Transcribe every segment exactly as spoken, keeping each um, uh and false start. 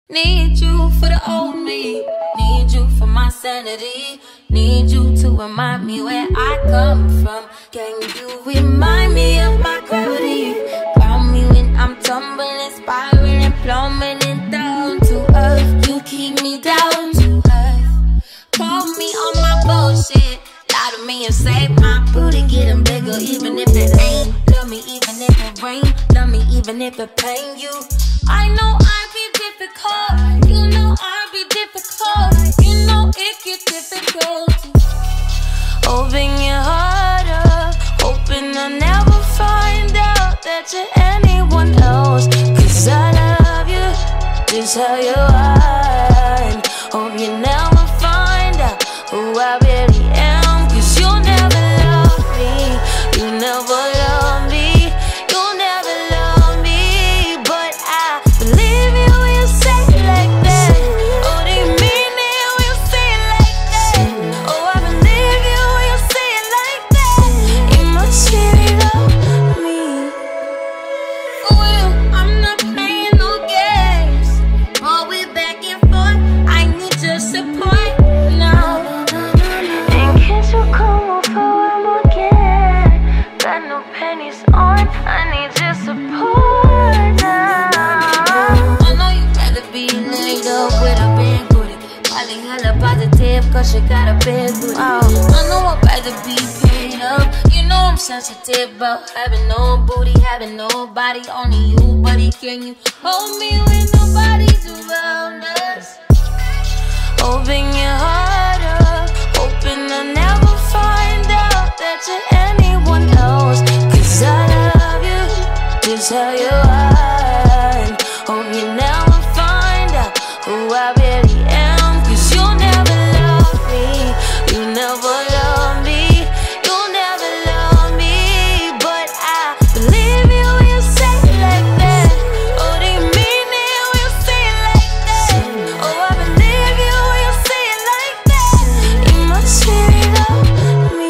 Need you for the old me, need you for my sanity, need you to remind me where I come from. Can you remind me of my gravity? Ground me when I'm tumbling, spiraling, plummeting down to earth. You keep me down to earth. Call me on my bullshit, lie to me and say my booty getting bigger, even if it ain't. Love me even if it rain, love me even if it pain you. I know I be difficult, you know I be difficult, you know it get difficult. Open your heart up, hoping I'll never find out that you're anyone else. Cause I love you, just how you are. And hope you never find out who I really am. Cause you'll never love me, you never love me, you'll never love me. But I believe you when you say it like that. Oh, do you mean it when you say it like that? Oh, I believe you when you say it like that. You must really love me. For real, I'm not playing no games. All we back and forth, I need your support now. And can't you come over one more again? Got no pennies on, I need your support now. I know you rather be laid up with a big booty, probably hella positive cause you got a big booty. Oh. I know I'd rather be paid up, you know I'm sensitive about having no booty, having nobody, only you, buddy. Can you hold me when nobody's around us? Open your heart up, hoping I'll never find out that you're anyone else. Cause I love you, just how you are. And hope you never find out who I really am. Cause you'll never love me, you never love me, you'll never love me. But I believe you when you say it like that. Oh, do you mean it when you say it like that? Oh, I believe you when you say it like that. You must really love me.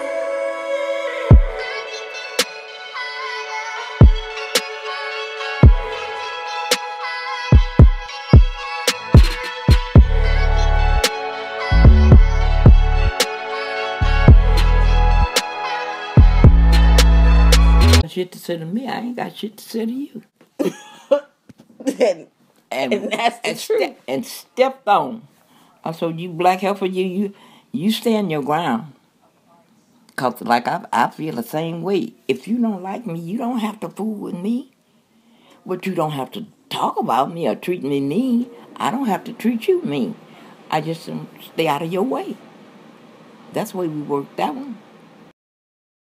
Shit to say to me, I ain't got shit to say to you. and, And, and that's the and, truth. ste- and stepped on. I said, you black heifer, you you you stand your ground. Cause like I I feel the same way. If you don't like me, you don't have to fool with me. But you don't have to talk about me or treat me mean. I don't have to treat you mean. I just um, stay out of your way. That's the way we worked that one.